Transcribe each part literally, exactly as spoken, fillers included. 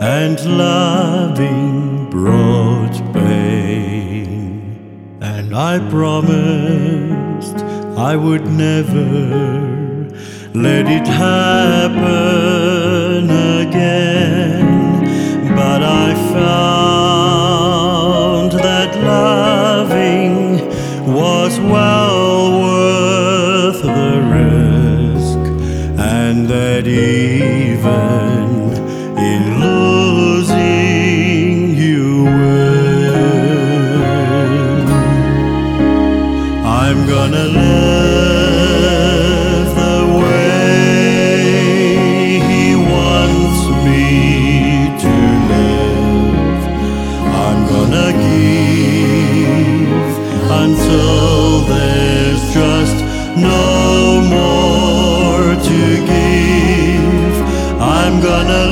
and loving brought pain. And I promised I would never let it happen again. But I found that loving was well worth the risk, and that even in losing you win. I'm gonna live the way he wants me to live. I'm gonna give until there's just no more to give. I'm gonna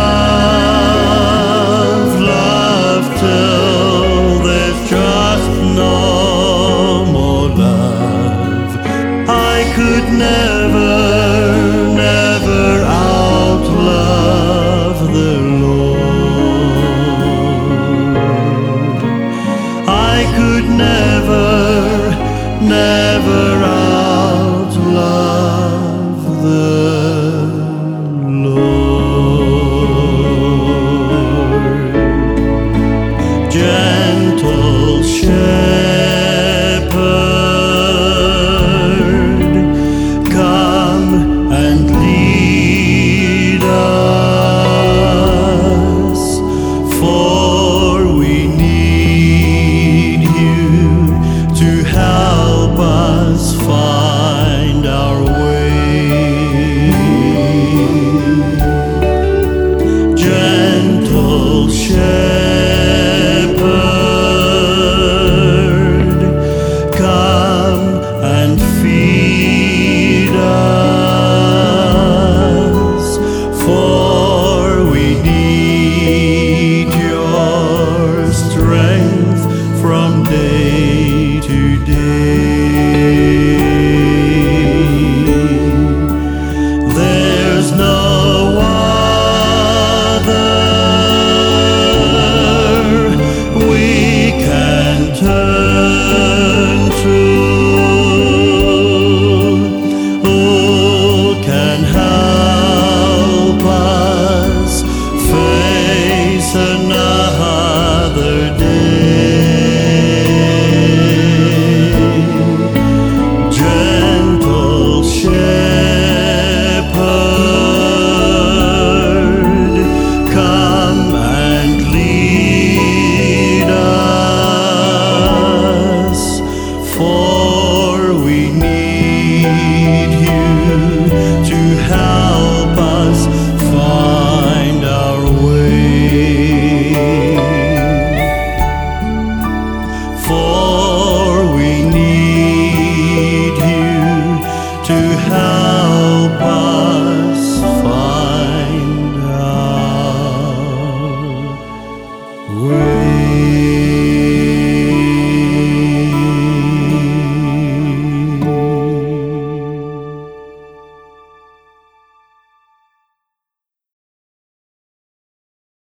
love, love till there's just no more love. I could never, never outlove the Lord. I could never, never outlove the Lord. Gentle shepherd, come and lead us, for we need you to help us find our way. Gentle shepherd, come and feed us, for we need your strength from day to day. There's no other